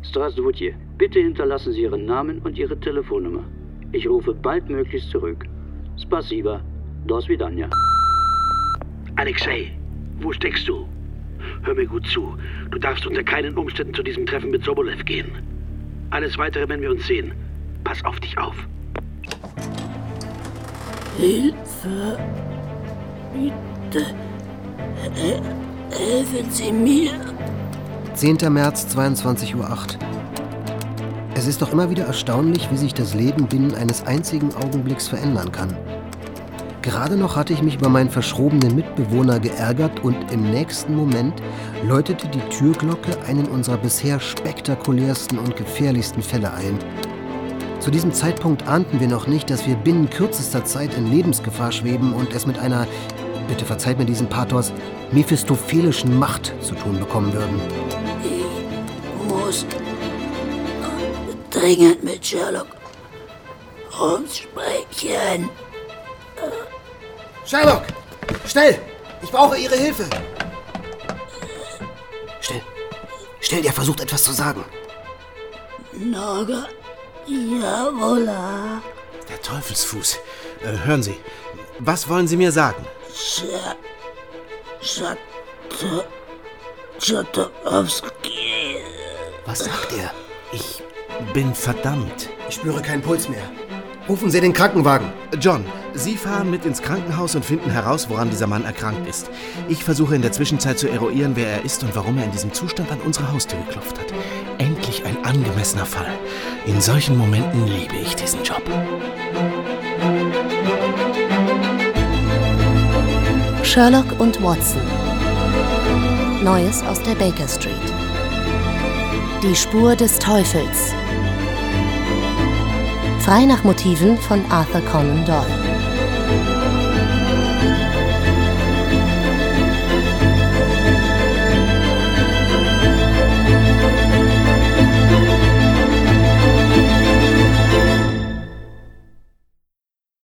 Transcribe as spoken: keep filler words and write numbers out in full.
Здравствуйте. Bitte hinterlassen Sie Ihren Namen und Ihre Telefonnummer. Ich rufe baldmöglichst zurück. Spasiba. До свидания. Alexei, wo steckst du? Hör mir gut zu. Du darfst unter keinen Umständen zu diesem Treffen mit Sobolev gehen. Alles Weitere, wenn wir uns sehen. Pass auf dich auf. Hilfe. Bitte. Helfen Sie mir. zehnter März, zweiundzwanzig Uhr acht. Es ist doch immer wieder erstaunlich, wie sich das Leben binnen eines einzigen Augenblicks verändern kann. Gerade noch hatte ich mich über meinen verschrobenen Mitbewohner geärgert und im nächsten Moment läutete die Türglocke einen unserer bisher spektakulärsten und gefährlichsten Fälle ein. Zu diesem Zeitpunkt ahnten wir noch nicht, dass wir binnen kürzester Zeit in Lebensgefahr schweben und es mit einer, bitte verzeiht mir diesen Pathos, mephistophelischen Macht zu tun bekommen würden. Ich muss dringend mit Sherlock Holmes sprechen. Sherlock! Schnell! Ich brauche Ihre Hilfe! Schnell! Schnell, der versucht etwas zu sagen. Naga, jawolla. Der Teufelsfuß. Äh, hören Sie, was wollen Sie mir sagen? Scha... Scha... Schatowski. Was sagt er? Ich bin verdammt. Ich spüre keinen Puls mehr. Rufen Sie den Krankenwagen. John, Sie fahren mit ins Krankenhaus und finden heraus, woran dieser Mann erkrankt ist. Ich versuche in der Zwischenzeit zu eruieren, wer er ist und warum er in diesem Zustand an unsere Haustür geklopft hat. Endlich ein angemessener Fall. In solchen Momenten liebe ich diesen Job. Sherlock und Watson. Neues aus der Baker Street. Die Spur des Teufels. Frei nach Motiven von Arthur Conan Doyle.